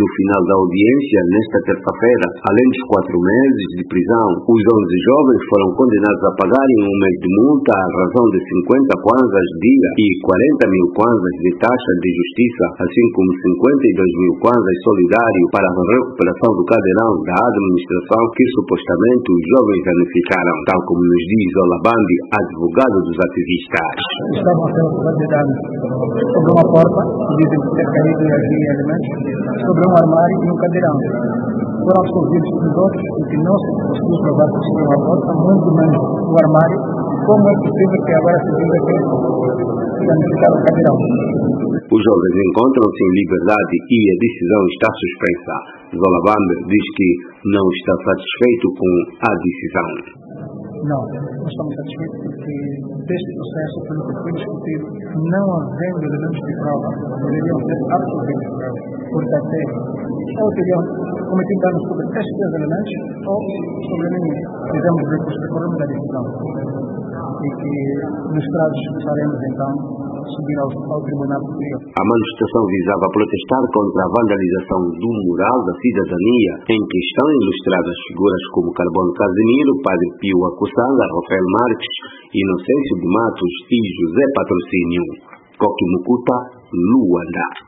No final da audiência, nesta terça-feira, além dos 4 meses de prisão, os 11 jovens foram condenados a pagarem um mês de multa à razão de 50 kwanzas dia e 40 mil kwanzas de taxa de justiça, assim como 52 mil kwanzas solidário para a recuperação do cadeirão da administração que supostamente os jovens danificaram, tal como nos diz Olabambi, advogado dos ativistas. Estavam a ser acusados sobre uma porta, que dizem ter caído aqui elementos, sobre um armário e um cadeirão. Foram absolvidos os outros e que não se conseguiu provar que sobre uma porta, muito menos o armário. Como é possível que agora se diga que danificaram o cadeirão? Os jovens encontram-se em liberdade e a decisão está suspensa. Olabambi diz que não está satisfeito com a decisão. Não estamos satisfeitos porque deste processo, pelo que foi discutido, não havendo elementos de prova, deveriam ser absolvidos, porque até ou teriam cometido danos sobre estes elementos ou sobre nenhum. Fizemos recorremos da decisão e que nos prazos faremos então subir ao Tribunal Superior. A manifestação visava protestar contra a vandalização do mural da cidadania, em que estão ilustradas figuras como Carbono Casimiro, Padre Pio Acussanga, Rafael Marques, Inocêncio de Matos e José Patrocínio. Coque Mucuta, Luanda.